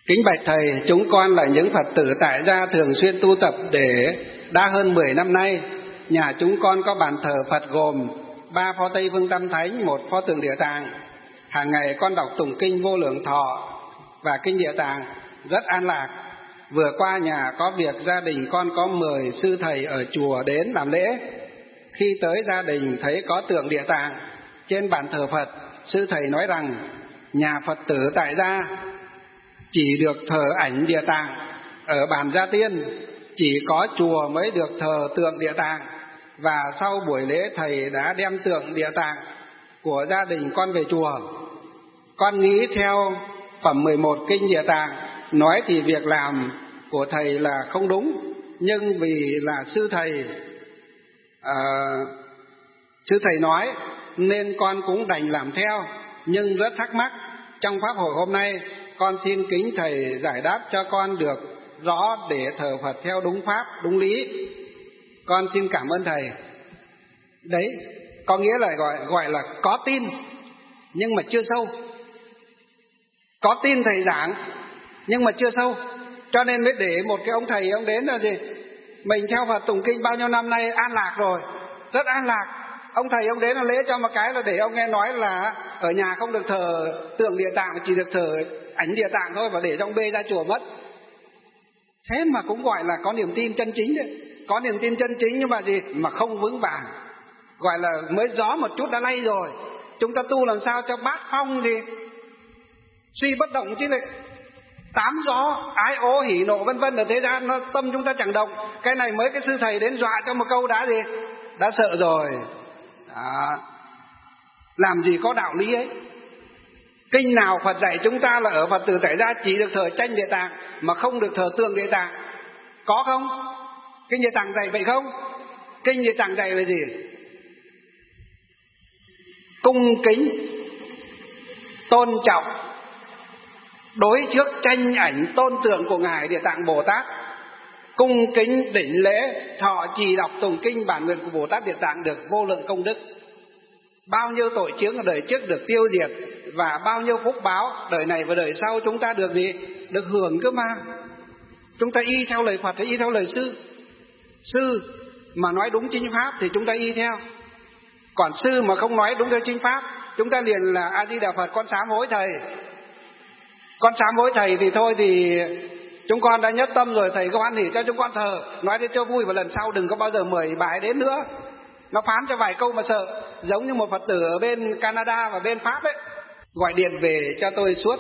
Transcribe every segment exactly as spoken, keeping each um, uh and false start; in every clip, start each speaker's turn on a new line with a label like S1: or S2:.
S1: Kính bạch thầy, chúng con là những Phật tử tại gia thường xuyên tu tập để đã hơn mười năm nay. Nhà chúng con có bàn thờ Phật gồm ba pho Tây Phương Tam Thánh, một pho tượng Địa Tạng. Hàng ngày con đọc tụng kinh Vô Lượng Thọ và kinh Địa Tạng rất an lạc. Vừa qua nhà có việc gia đình con có mời sư thầy ở chùa đến làm lễ. Khi tới gia đình thấy có tượng Địa Tạng trên bàn thờ Phật, sư thầy nói rằng nhà Phật tử tại gia chỉ được thờ ảnh Địa Tạng ở bàn gia tiên, chỉ có chùa mới được thờ tượng Địa Tạng. Và sau buổi lễ thầy đã đem tượng Địa Tạng của gia đình con về chùa. Con nghĩ theo phẩm mười một kinh Địa Tạng nói thì việc làm của thầy là không đúng, nhưng vì là sư thầy à, sư thầy nói nên con cũng đành làm theo. Nhưng rất thắc mắc, trong pháp hội hôm nay con xin kính thầy giải đáp cho con được rõ để thờ Phật theo đúng pháp, đúng lý. Con xin cảm ơn thầy. Đấy, có nghĩa là gọi gọi là có tin nhưng mà chưa sâu. Có tin thầy giảng nhưng mà chưa sâu, cho nên mới để một cái ông thầy ông đến là gì? Mình theo Phật tụng kinh bao nhiêu năm nay an lạc rồi, rất an lạc. Ông thầy ông đến là lễ cho một cái là để ông nghe nói là ở nhà không được thờ tượng Địa Tạng, chỉ được thờ ảnh Địa Tạng thôi, và để trong bê ra chùa mất. Thế mà cũng gọi là có niềm tin chân chính đấy. Có niềm tin chân chính nhưng mà gì? Mà không vững vàng. Gọi là mới gió một chút đã lay rồi. Chúng ta tu làm sao cho bát phong gì? Suy bất động chứ lại tám gió, ái ố, hỉ nộ vân vân ở thế gian, nó tâm chúng ta chẳng động. Cái này mới cái sư thầy đến dọa cho một câu đã gì? Đã sợ rồi. Đó. Làm gì có đạo lý ấy. Kinh nào Phật dạy chúng ta là ở Phật tử tại gia chỉ được thờ tranh Địa Tạng mà không được thờ tượng Địa Tạng? Có không? Kinh Địa Tạng dạy vậy không? Kinh Địa Tạng dạy là gì? Cung kính, tôn trọng đối trước tranh ảnh tôn tượng của Ngài Địa Tạng Bồ Tát, cung kính đỉnh lễ thọ trì đọc tụng kinh bản nguyện của Bồ Tát Địa Tạng được vô lượng công đức. Bao nhiêu tội chướng ở đời trước được tiêu diệt, và bao nhiêu phúc báo đời này và đời sau chúng ta được gì? Được hưởng cơ mà. Chúng ta y theo lời Phật hay y theo lời sư? Sư mà nói đúng chính pháp thì chúng ta y theo. Còn sư mà không nói đúng theo chính pháp, chúng ta liền là A Di Đà Phật, con sám hối thầy. Con sám hối thầy thì thôi thì chúng con đã nhất tâm rồi, thầy có hoan hỉ cho chúng con thờ. Nói thế cho vui và lần sau đừng có bao giờ mời bà ấy đến nữa. Nó phán cho vài câu mà sợ. Giống như một Phật tử ở bên Canada và bên Pháp ấy, gọi điện về cho tôi suốt.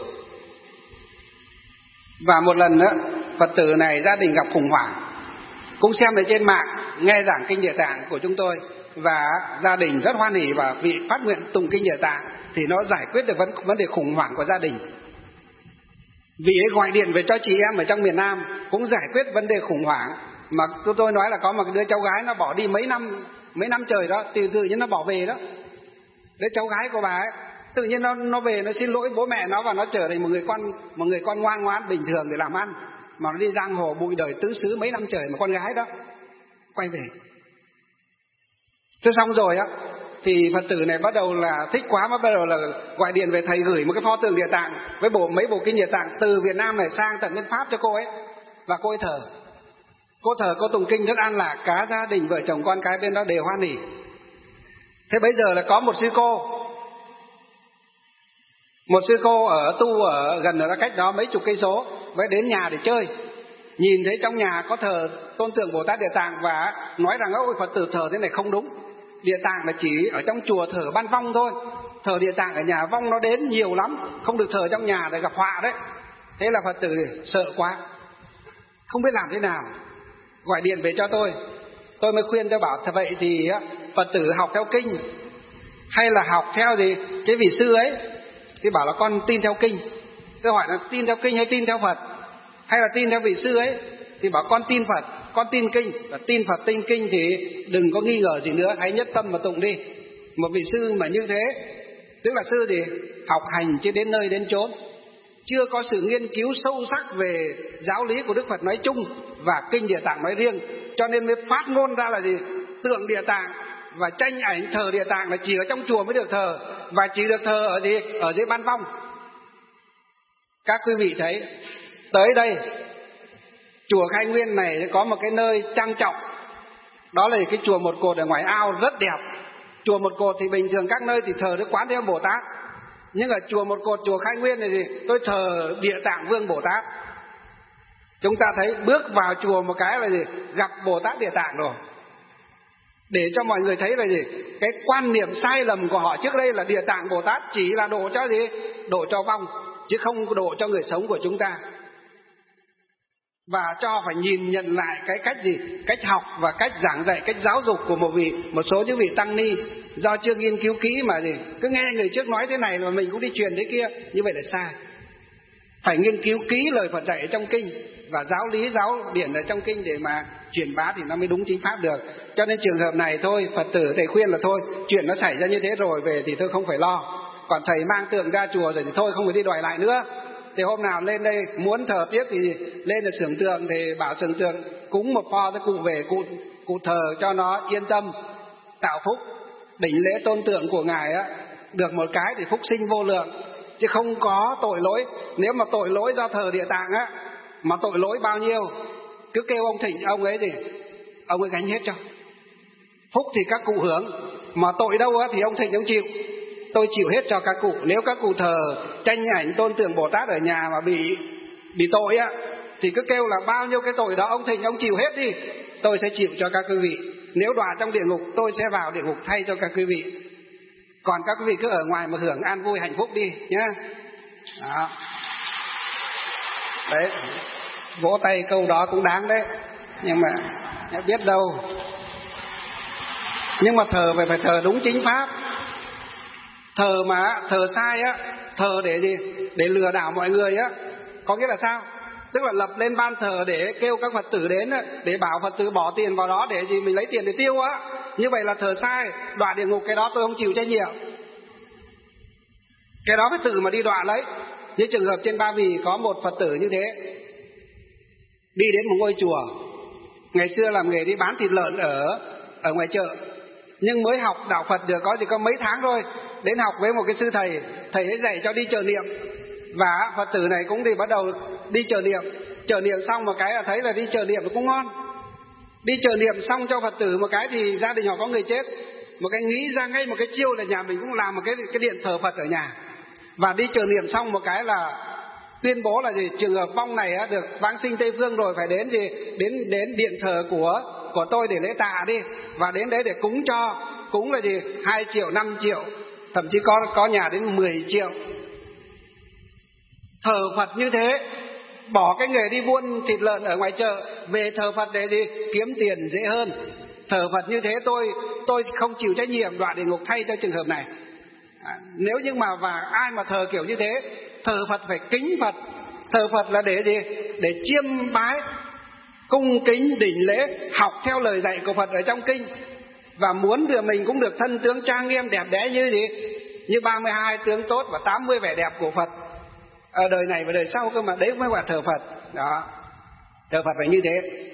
S1: Và một lần nữa Phật tử này gia đình gặp khủng hoảng, cũng xem ở trên mạng, nghe giảng kinh Địa Tạng của chúng tôi, và gia đình rất hoan hỉ và vị phát nguyện tụng kinh Địa Tạng thì nó giải quyết được vấn, vấn đề khủng hoảng của gia đình. Vị ấy gọi điện về cho chị em ở trong miền Nam cũng giải quyết vấn đề khủng hoảng. Mà tôi nói là có một đứa cháu gái nó bỏ đi mấy năm mấy năm trời đó, từ từ nhiên nó bỏ về đó. Đứa cháu gái của bà ấy tự nhiên nó nó về nó xin lỗi bố mẹ nó, và nó trở thành một người con một người con ngoan ngoãn bình thường để làm ăn. Mà nó đi giang hồ bụi đời tứ xứ mấy năm trời mà con gái đó quay về. Thế xong rồi á thì Phật tử này bắt đầu là thích quá, mà bắt đầu là gọi điện về thầy gửi một cái pho tượng Địa Tạng với bộ mấy bộ kinh Địa Tạng từ Việt Nam này sang tận bên Pháp cho cô ấy, và cô ấy thờ. Cô thờ, cô tụng kinh rất an lạc, cả gia đình vợ chồng con cái bên đó đều hoan hỉ. Thế bây giờ là có một sư cô, một sư cô ở tu ở gần ở cách đó mấy chục cây số, mới đến nhà để chơi. Nhìn thấy trong nhà có thờ tôn tượng Bồ Tát Địa Tạng và nói rằng ôi Phật tử thờ thế này không đúng. Địa Tạng là chỉ ở trong chùa thờ ban vong thôi, thờ Địa Tạng ở nhà vong nó đến nhiều lắm, không được thờ trong nhà để gặp họa đấy. Thế là Phật tử sợ quá, không biết làm thế nào, gọi điện về cho tôi. Tôi mới khuyên, tôi bảo thật vậy thì Phật tử học theo kinh hay là học theo gì cái vị sư ấy? Thì bảo là con tin theo kinh. Tôi hỏi là tin theo kinh hay tin theo Phật, hay là tin theo vị sư ấy? Thì bảo con tin Phật, con tin kinh. Và tin Phật tin kinh thì đừng có nghi ngờ gì nữa, hãy nhất tâm mà tụng đi. Một vị sư mà như thế, tức là sư thì học hành chứ đến nơi đến chốn, chưa có sự nghiên cứu sâu sắc về giáo lý của Đức Phật nói chung và kinh Địa Tạng nói riêng, cho nên mới phát ngôn ra là gì? Tượng Địa Tạng và tranh ảnh thờ Địa Tạng là chỉ ở trong chùa mới được thờ, và chỉ được thờ ở gì? Ở dưới ban vong. Các quý vị thấy tới đây chùa Khai Nguyên này có một cái nơi trang trọng, đó là cái chùa Một Cột ở ngoài ao rất đẹp. Chùa Một Cột thì bình thường các nơi thì thờ Đức Quán Thế Âm Bồ Tát, nhưng ở chùa Một Cột, chùa Khai Nguyên này thì tôi thờ Địa Tạng Vương Bồ Tát. Chúng ta thấy bước vào chùa một cái là gì? Gặp Bồ Tát Địa Tạng rồi. Để cho mọi người thấy là gì? Cái quan niệm sai lầm của họ trước đây là Địa Tạng Bồ Tát chỉ là độ cho gì? Độ cho vong, chứ không độ cho người sống của chúng ta. Và cho phải nhìn nhận lại cái cách gì? Cách học và cách giảng dạy, cách giáo dục của một vị, một số những vị tăng ni do chưa nghiên cứu kỹ mà gì cứ nghe người trước nói thế này mà mình cũng đi truyền thế kia, như vậy là sai. Phải nghiên cứu kỹ lời Phật dạy ở trong kinh và giáo lý giáo điển ở trong kinh để mà truyền bá thì nó mới đúng chính pháp được. Cho nên trường hợp này thôi, Phật tử thầy khuyên là thôi, chuyện nó xảy ra như thế rồi về thì tôi không phải lo. Còn thầy mang tượng ra chùa rồi thì thôi không phải đi đòi lại nữa. Thì hôm nào lên đây muốn thờ tiếp thì lên là xưởng tượng thì bảo xưởng tượng cúng một pho tới cụ về, cụ, cụ thờ cho nó yên tâm, tạo phúc. Đỉnh lễ tôn tượng của Ngài á, được một cái thì phúc sinh vô lượng, chứ không có tội lỗi. Nếu mà tội lỗi do thờ Địa Tạng á, mà tội lỗi bao nhiêu, cứ kêu ông thỉnh ông ấy thì ông ấy gánh hết cho. Phúc thì các cụ hưởng, mà tội đâu á thì ông thỉnh ông chịu. Tôi chịu hết cho các cụ. Nếu các cụ thờ tranh ảnh tôn tượng Bồ Tát ở nhà mà bị bị tội á, thì cứ kêu là bao nhiêu cái tội đó ông thỉnh ông chịu hết đi, tôi sẽ chịu cho các quý vị. Nếu đọa trong địa ngục, tôi sẽ vào địa ngục thay cho các quý vị. Còn các quý vị cứ ở ngoài mà hưởng an vui hạnh phúc đi nhá. Đó. Đấy, vỗ tay câu đó cũng đáng đấy, nhưng mà biết đâu. Nhưng mà thờ phải phải thờ đúng chính pháp. Thờ mà thờ sai á, thờ để gì? Để lừa đảo mọi người á. Có nghĩa là sao? Tức là lập lên ban thờ để kêu các Phật tử đến á, để bảo Phật tử bỏ tiền vào đó để gì mình lấy tiền để tiêu á. Như vậy là thờ sai, đọa địa ngục, cái đó tôi không chịu trách nhiệm. Cái đó phải tự mà đi đọa lấy. Như trường hợp trên Ba Vì có một Phật tử như thế, đi đến một ngôi chùa, ngày xưa làm nghề đi bán thịt lợn ở ở ngoài chợ, nhưng mới học đạo Phật được có chỉ có mấy tháng thôi, đến học với một cái sư thầy, thầy ấy dạy cho đi chờ niệm, và Phật tử này cũng đi bắt đầu đi chờ niệm. Chờ niệm xong một cái là thấy là đi chờ niệm cũng ngon. Đi chờ niệm xong cho Phật tử một cái thì gia đình họ có người chết, một cái nghĩ ra ngay một cái chiêu là nhà mình cũng làm một cái cái điện thờ Phật ở nhà. Và đi chờ niệm xong một cái là tuyên bố là gì? Trường hợp vong này á, được vãng sinh Tây Phương rồi, phải đến gì? Đến đến điện thờ của của tôi để lễ tạ đi, và đến đấy để cúng cho. Cúng là gì? Hai triệu, năm triệu, thậm chí có có nhà đến mười triệu. Thờ Phật như thế, bỏ cái nghề đi buôn thịt lợn ở ngoài chợ về thờ Phật để gì? Kiếm tiền dễ hơn. Thờ Phật như thế tôi tôi không chịu trách nhiệm đọa địa ngục thay cho trường hợp này. À, nếu như mà và ai mà thờ kiểu như thế, thờ Phật phải kính Phật. Thờ Phật là để gì? Để chiêm bái, cung kính, đỉnh lễ, học theo lời dạy của Phật ở trong kinh, và muốn được mình cũng được thân tướng trang nghiêm đẹp đẽ như gì? Như ba mươi hai tướng tốt và tám mươi vẻ đẹp của Phật ở đời này và đời sau cơ mà. Đấy mới gọi thờ Phật. Đó, thờ Phật phải như thế.